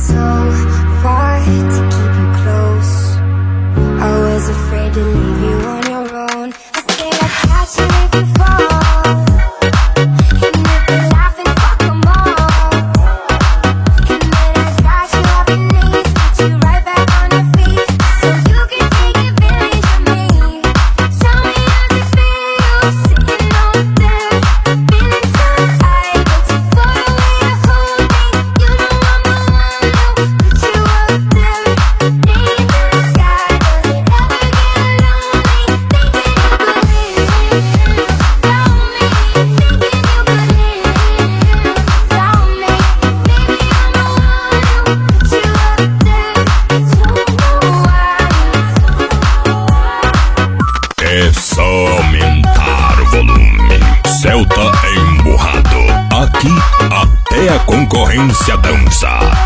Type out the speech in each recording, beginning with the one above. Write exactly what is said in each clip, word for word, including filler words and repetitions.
Concorrência dança.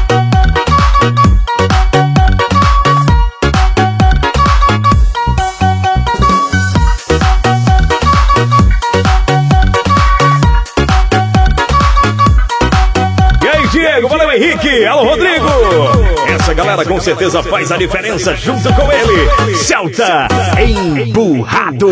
E aí, Diego, valeu, Henrique, alô, Rodrigo. Essa galera com certeza faz a diferença junto com ele. Celta Emburrado.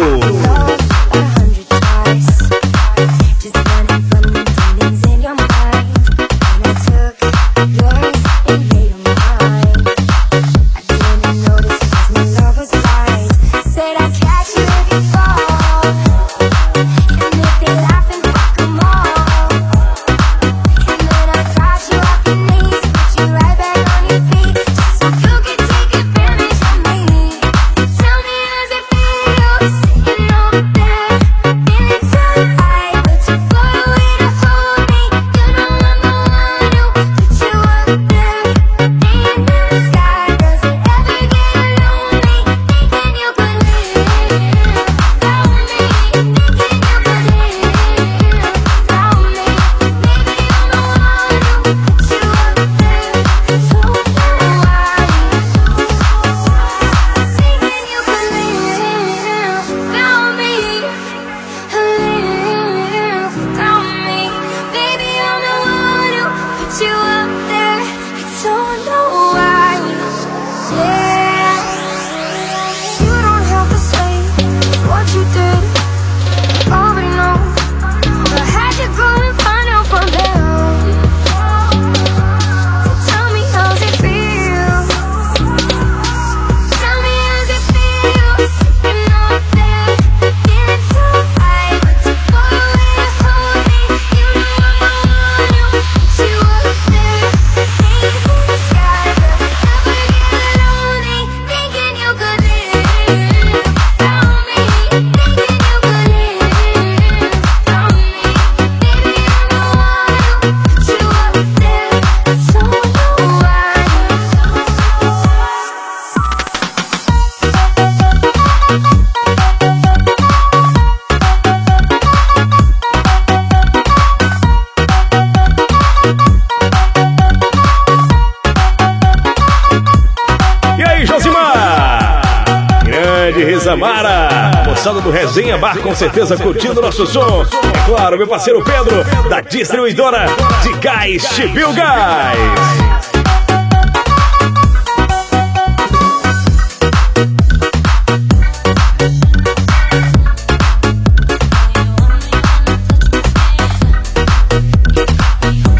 Samara, moçada do Resenha Bar, com certeza curtindo nosso som. É claro, meu parceiro Pedro, da distribuidora de gás Chibiu Gás.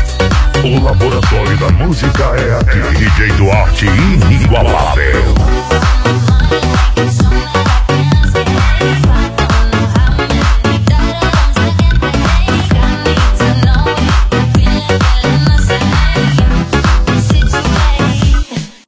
O laboratório da música é aqui. D J Duarte inigualável.